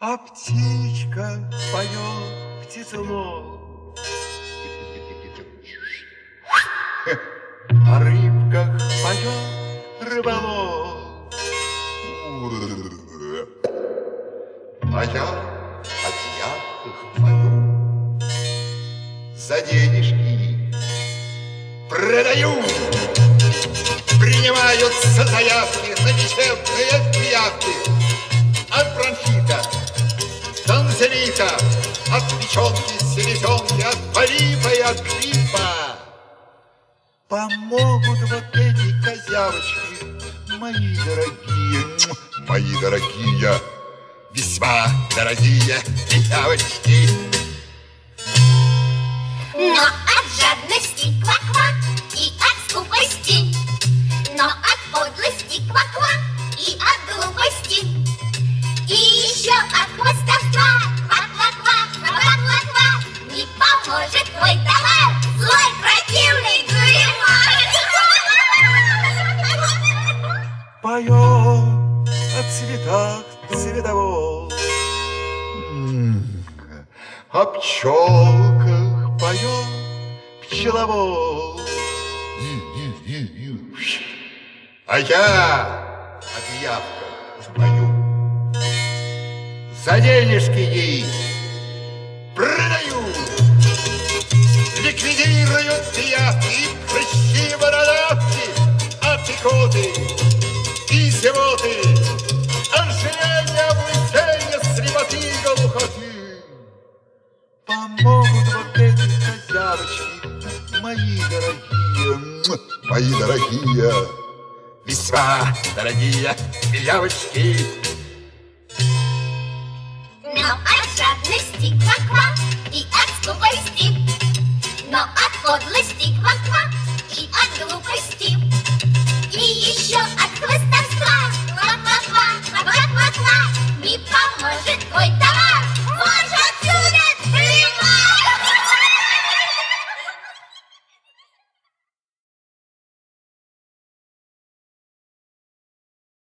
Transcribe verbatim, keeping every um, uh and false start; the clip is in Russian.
А птичка поет птицелов. О рыбках поет рыболов. А я от ярких пою, за денежки продаю. Принимаются заявки на лечебные пиявки. От бронхита, танзелита, от печенки, селезенки, от полипа и от гриппа. Помогут вот эти козявочки, мои дорогие, мои дорогие, весьма дорогие пиявочки. Но от жадности ква-ква и от скупости, но от подлости ква-ква и от глупости, и еще от хвостовства ква-ква-ква, ква-ква-ква, не поможет твой товар, злой противный гримуар. Поет о цветах цветовод, о пчелках поет пчеловод. А я о пиявках пою, за денежки ей продаю. Ликвидируют пиявки, прыщи, бородавки, апикоты и зевоты, ожирение, облысение, слепоты, глухоты. Помогут вот эти козявочки, мои дорогие, мои дорогие, весьма дорогие пиявочки. Но от жадности ква-ква и от скупости, но от подлости ква-ква и от глупости, и еще от хвостовства ква-ква-ква, ква-ква-ква, не поможет твой